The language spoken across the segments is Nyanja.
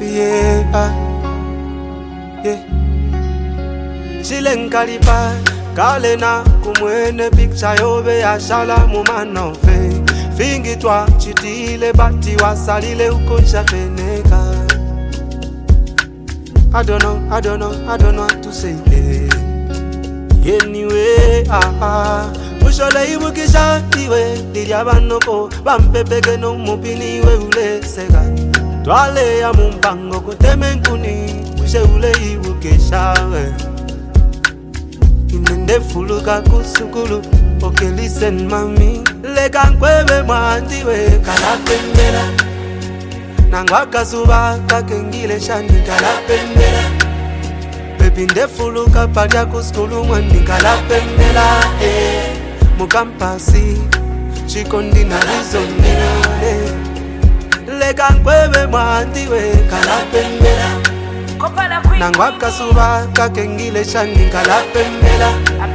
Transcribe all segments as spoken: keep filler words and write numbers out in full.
yeah, ah, yeah. Chile kalipa kalena kumwene picture yobe ya shala mumano fe. Fingi twa chitile bati wasalile uko chafeneka. I don't know, I don't know, I don't know what to say. Yeah. Anyway, ah ah. Mushole ibukisha iwe diriabanoko bampepeke no mupini we ule sega. Twale ya mumbango kutemenkuni mushe ule ibukisha we. Inende fuluka kusukulu. Okay, listen, mami. Leka nkwebe mwandiwe kalapembera. Nangwaka suba kakengile shani kalapembera. Baby ndefuluka padia kuskulu mwandi kalapembera. Eh, mukampasi chikondi na rizonile. Leka nkwebe mwandiwe kalapembera. Nangwaka suba kakengile shani kalapembera.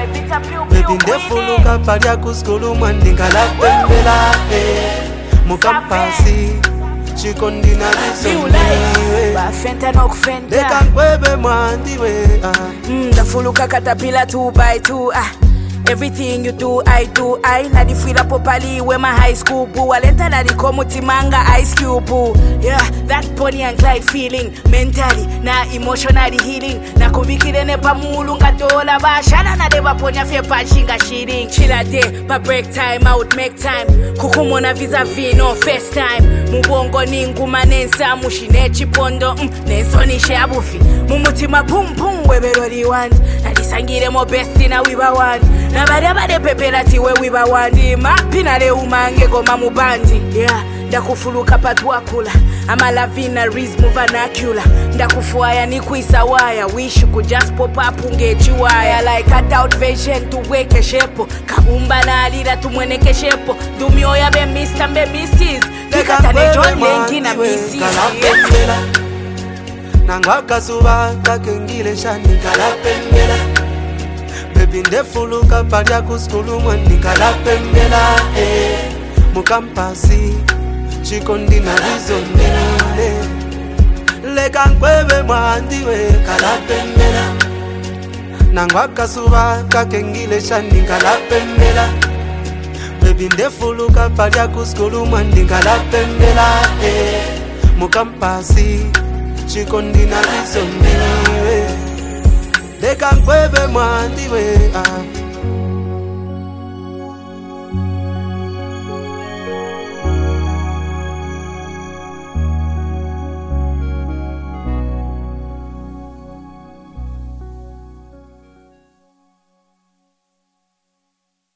Baby ndefuluka padia kuskulu mwandi kalapembera. Eh, mukampasi chikondi na rizonile. Bafenta no kufenta Leka nkwebe mwandiwe. Ndafuluka katapila two by two. ah. Everything you do, I do. I na di frida popali we my high school boo. Alenta na di komuti manga ice cube boo. Yeah, that Bonnie and Clyde feeling. Mentally, na emotionally healing. Na kubikile ne pamulu nga dola ba. Shana na deba ponya fe pachinga shitting. Chilla day, pa break time, I would make time. Kukumo na vis-a-vis, no first time. Mubongo ni nguma nensa mushine chipondo. Mm, nenso ni shabufi. Mumutima pum pum webero di want. Na disangire mo besti na wiba want. Na bade bade pepela tiwe wiba wandi. Mapina le umange goma mubandi. Yeah, ndakufuluka patuakula. Ama lavina rizmu vernacular. Ndakufuaya ni kuisawaya. Wish you could just pop up ungechiwaya. Like cut out vision to weke shepo. Kabumba na alira tumweneke shepo. Dumio ya be mister be missus. Nikatane John Yengi na missus. Kalapembera. Nangwaka suba kakengile shani kalapembera. Baby ndefuluka padia kuskulu mwandi kalapembera. Eh, mukampasi chikondi na rizonile. Leka nkwebe mwandiwe kalapembera. Nangwaka suba kakengile shani kalapembera. Baby ndefuluka padia kuskulu mwandi kalapembera. Eh, mukampasi chikondi na rizonile. Leka nkwebe mwandiwe. Ah.